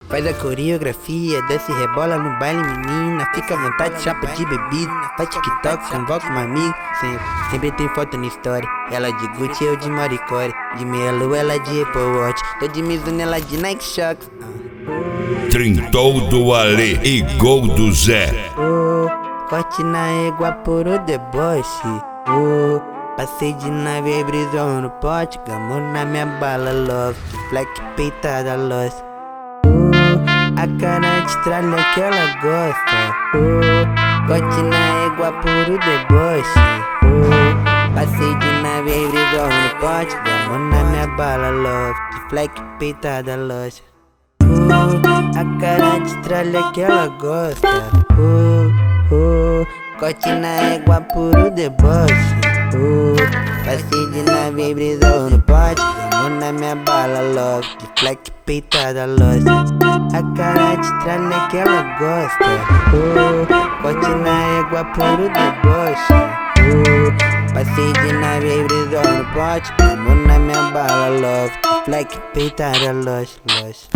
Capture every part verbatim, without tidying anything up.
Faz a coreografia, desce e rebola no baile, menina. Fica à vontade, chapa de bebida. Faz TikTok, convoca um amigo. Sempre, sempre tem foto na história. Ela de Gucci, eu de Maricore. De meia lua, ela de Apple Watch. Tô de Mizuno, ela de Nike Shox. Trintou do Ale e gol do Zé. Oh, forte na égua por o deboche. Oh, passei de nave e brisou no pote. Gamou na minha bala, love. Black peitada, lost. A cara de tralha que ela gosta. Oh, corte na égua por o deboche. Oh, passei de nave e brisou no pote. Gamou na minha bala, love. Black peitada, lost. Oh, a cara de tralha que ela gosta. Oh, oh, corte na égua por o deboche. Oh, passei de nave e brisou no pote. Gamou na minha bala, love. Black peitada, lost. A cara de tralha que ela gosta. Oh, corte na égua por o deboche. Oh, passei de nave e brisou no pote. Gamou na minha bala, love. Black peitada, lost, lost.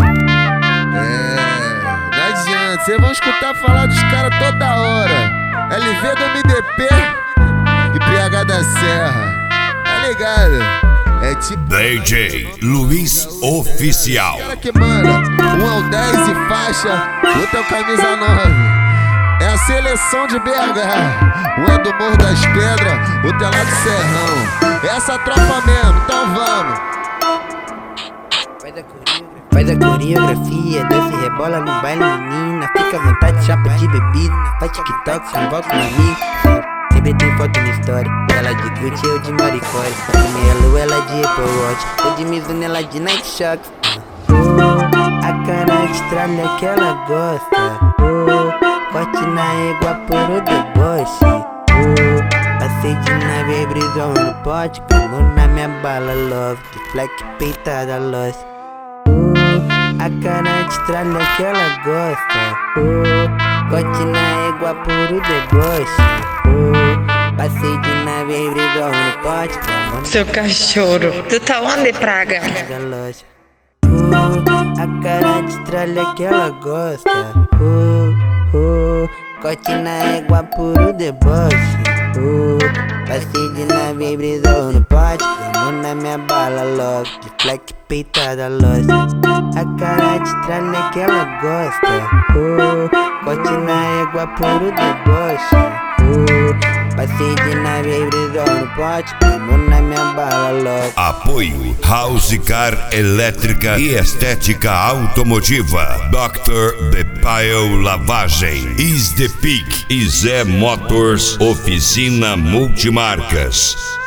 É, não adianta, cês vão escutar falar dos caras toda hora. L V do M D P e P H da Serra, tá ligado? É tipo D J Luiz Oficial. cara que manda, um é o dez e faixa, outro é o camisa nove. É a seleção de B H, um é do Morro das Pedras, outro é lá do Serrão. É essa tropa mesmo, então vamos. Faz a coreografia, faz a coreografia, desce e rebola no baile, menina. Fica à vontade, chapa de bebida. Faz TikTok, convoca um amigo. Sempre tem foto na história. Ela de Gucci, eu de Maricore. De meia lua, ela de Apple Watch. Tô de Mizuno, ela de Nike Shox. Oh, a cara de tralha que ela gosta. Oh, corte na égua por o deboche. Oh, passei de nave e brisou no pote. Gamou na minha bala, love. Black peitada, lost. A cara de tralha que ela gosta. Oh, corte na égua por o deboche. Oh, passei de nave e brisou no pote. Seu cachorro, tu tá onde, praga? Oh, a cara de tralha que ela gosta. Oh, oh, corte na égua por o deboche. Oh, passei de nave e brisou no pote. Gamou na minha bala, love. Black peitada, lost. A cara de tralha que ela gosta. Oh, corte na égua por o deboche. Oh, passei de nave e brisou no pote. Gamou na minha bala, love. Apoio House Car Elétrica e Estética Automotiva. doutor Bepaio Lavagem. Is the Peak e Zé Motors Oficina Multimarcas.